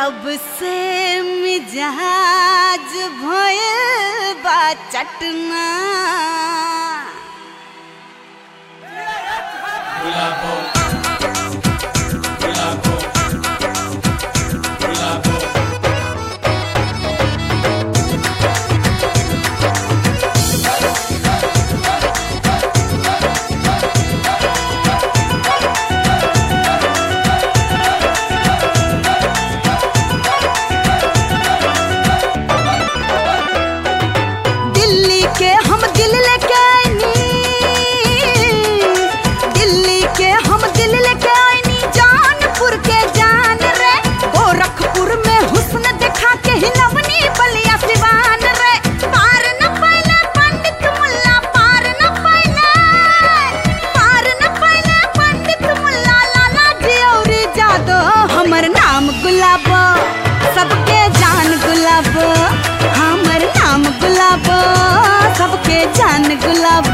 जब से मिजाज भइल बा चटना सबके जान गुलाब, हमर नाम गुलाब, सबके जान गुलाब।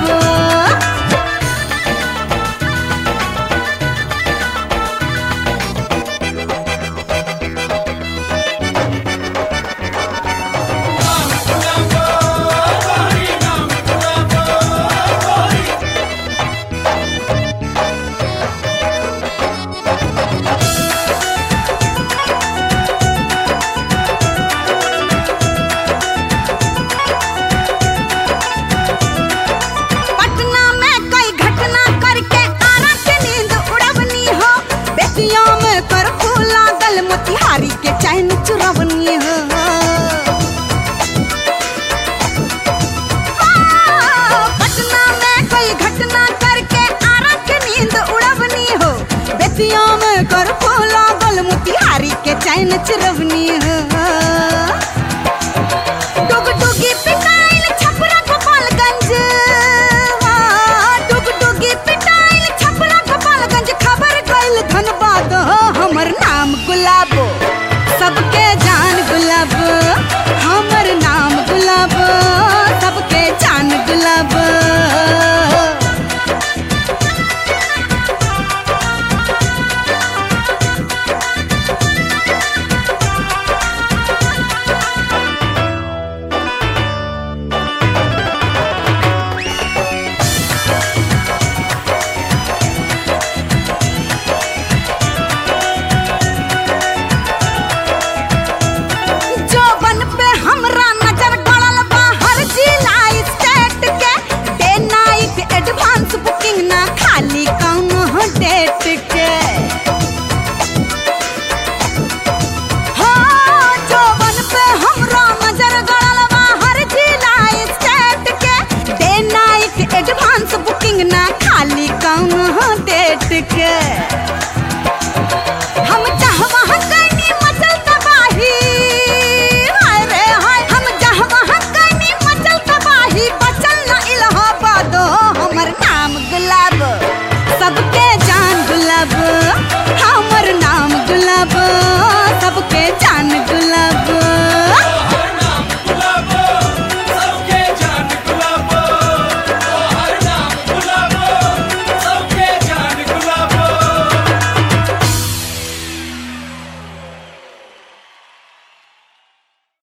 मोतिहारी के चैन चुरवनी हो, पटना में कोई घटना करके आरा के नींद उड़वनी हो, बेतिया में कर फूला गल मोतिहारी के चैन चुरवनी हो। डुगडुगी पिटाइल छपरा गोपालगंज, डुगडुगी पिटाइल छपरा गोपालगंज, खबर गइल धनबाद हमर नाम गुलाब, सबके जान गुलाब, हमर नाम गुलाब, सबके जान गुलाब।